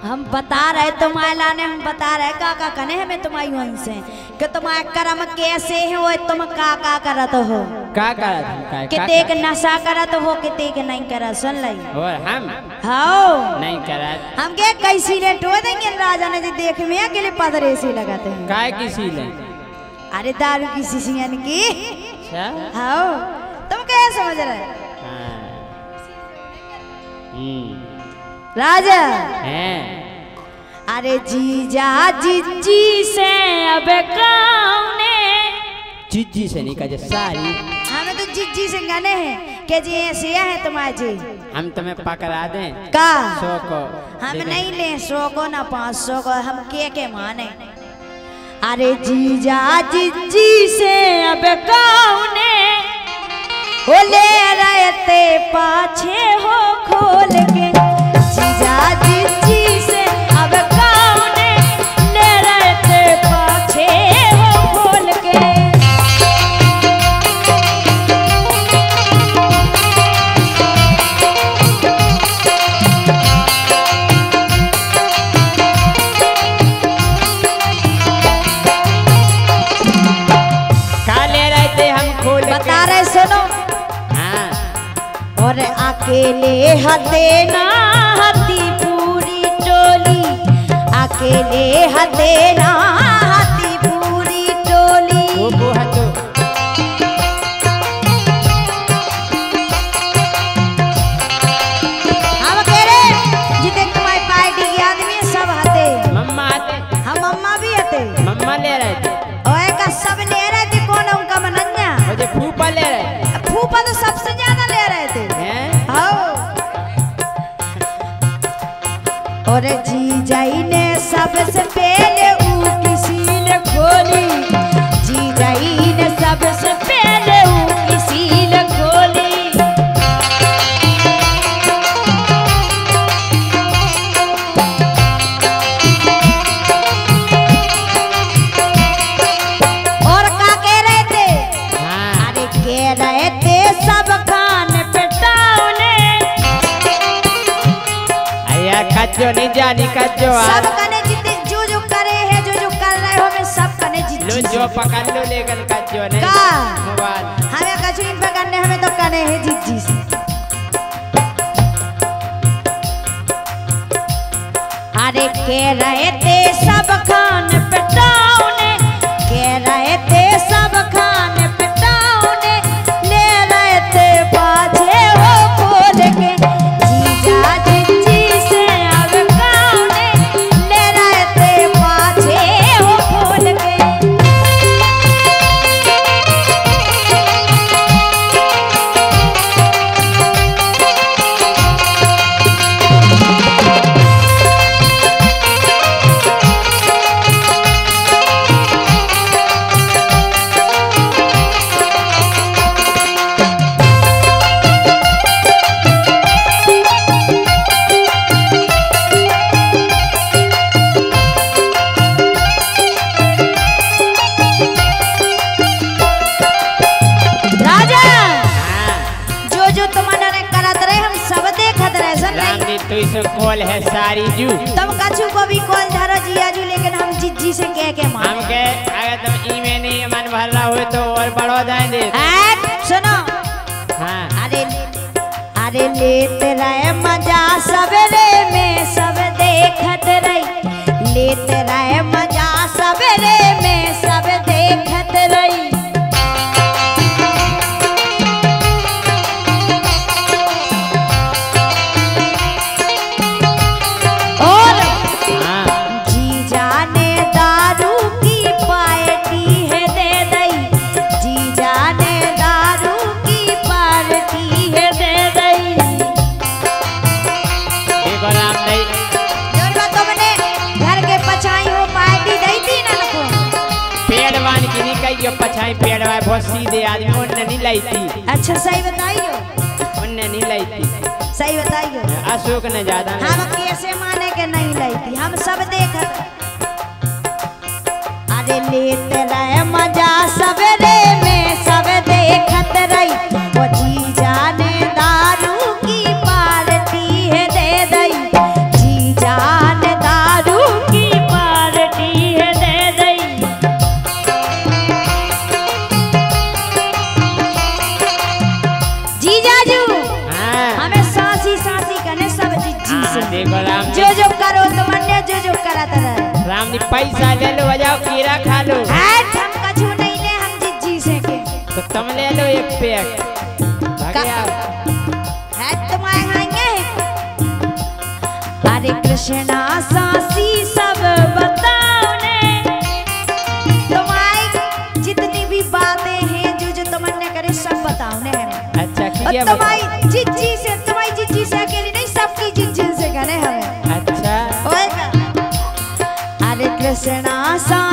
हम बता रहे तुम्हारे लाने, हम बता रहे का कने हमें तुम्हारी वन से कि तुम्हारे कर्म कैसे है वो तुम का करत हो, का करत किते के नशा करत हो किते के नहीं करत सुन लई। और हम हाँ नहीं करत। हम के कैसी ले टो देंगे राजा ने जी देख में के लिए पदरे से लगाते हैं काय किसी ले? अरे दारू की शीशियन की। अच्छा हाँ तुम क्या समझ रहे राजा हैं? अरे जीजा जिज्जी से अब कौने जिज्जी से नहीं कहे सारी। हमें तो जिज्जी से गाने हैं कि जी ऐसे है तुम्हारे जी। हम तुम्हें पकड़ा दें का 100 को? हम नहीं ले 100 को ना 500 को, हम के माने। अरे जीजा जिज्जी से अब कौने हो ले रहे थे पाछे हो खोल के, जीजा जिज्जी से अब कौने ले रहे थे पाछे हो खोल के। का ले रहे थे हम खोल के? बता रहे सुनो। हाँ और अकेले हते ना हती पूरी टोली, अकेले हते ना हती पूरी टोली। वो है तो हम कह रहे जितने तुम्हारी पार्टी के आदमी सब हते, मम्मा आते, हम मम्मा भी हते। मम्मा ले रहे थे और का सब ले रहे थे, कौन उनका मनन्या मुझे फूफा ले रहे फूफा तो सबसे ज्यादा ले रहे थे। हैं? हाँ। और जीजाई ने सबसे पहले ऊकी सील खोली, जीजाई ने सबसे पहले ऊकी सील खोली। और का कह रहे थे? हाँ अरे कह रहे थे सब खान पिटाउने, अया कच्चो नहीं जानी कच्चो सब कने जितने जो करे है जो कर रहे हो मैं सब कने लो जीत जो पकड़ लो लेकर कच्चो नहीं का मोबाइल। हमें कछु नहीं पकड़ने, हमें तो कने है जीत से। अरे कह रहे थे सब खान पिटाउने, कह रहे थे सब खान पिटाउने, ले रहे थे पाछे हो खोल के, जीजा जिज्जी से अब कौने ले रहे थे पाछे हो खोल के। राजा जो तुम्हारे करत रहे हम सब देखत रहे सन नहीं। रामजी तो इसे कॉल है सारी जू। तुम कछु को भी कॉल धरो जिया जू, लेकिन हम जिज्जी से कह मान। हम के अगर तुम ईमें नहीं मन भर रहा हो तो और बढ़ो जाएंगे। सुनो हाँ अरे अरे लेते रहे मजा सवेरे में सब देखत रही, लेते रहे मजा सवेरे में सब देखत रही। और हाँ जीजा ने दारू की पार्टी है दे दई, जीजा ने दारू की पार्टी है दे दई। देखो राम नहीं जो तुमने घर के पछाई हो पार्टी दी थी ना नको, पेड़वान की नहीं कही जो पछाई पेड़वा बहुत सीधे आदमी उनने नहीं लाई थी, अच्छा सही बताइयो, उनने नहीं लाई थी। सही बताइयो। अशोक ने ज्यादा हम कैसे माने के नहीं लाई थी, हम सब देखत। अरे लेते रहे मजा सवेरे में सब देखत रही, वो जीजा ने दारू की पार्टी है दे दई, जीजा ने जो करो तुमने जो करा था राम ने पैसा ले लो जाओ कीड़ा खा लो। हम कछु नहीं ले हम जिज्जी से के तो तुम ले लो एक पैक भागे आओ। है तुम्हारे खाएंगे। हरे कृष्णा सासी सब बताओ ने तुम्हारी जितनी भी बातें हैं जो तुमने करे सब बताओ ने। अच्छा क्या तुम्हारी जिज्जी से अकेली नहीं सबकी जिज्जी से करे हमें। अच्छा हरे कृष्णा सा